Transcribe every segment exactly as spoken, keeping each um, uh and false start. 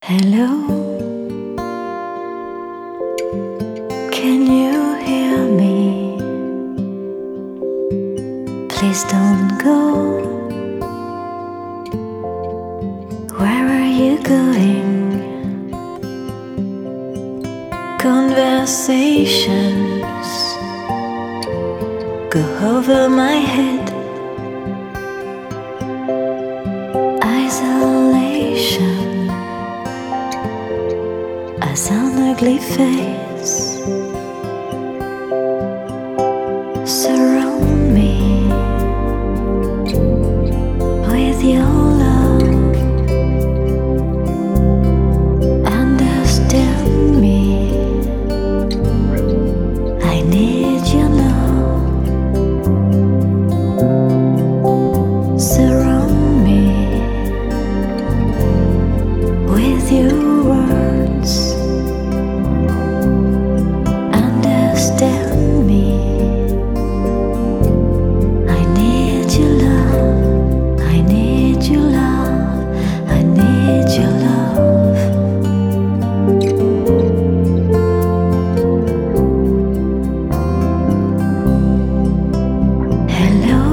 Hello, can you hear me? Please don't go. Where are you going? Conversations go over my head. Isolation as an ugly face. Surround me with your love. Understand me, I need you now. Surround me with your words. Understand me, I need your love, I need your love, I need your love. Hello,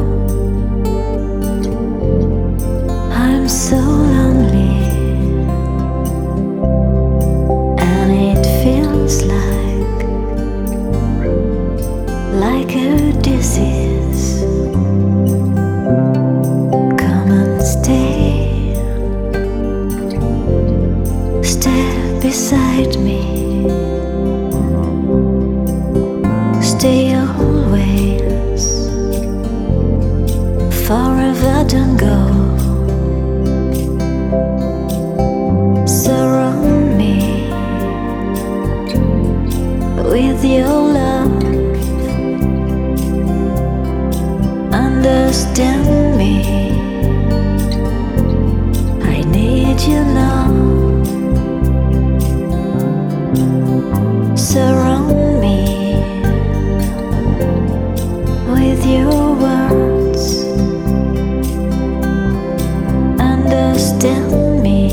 I'm so lonely, and it feels like like a disease. Come and stay, stay beside me, stay always, forever don't go. Surround me with your love. Understand me, I need you now. Surround me with your words. Understand me,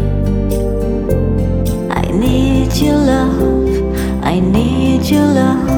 I need your love, I need your love.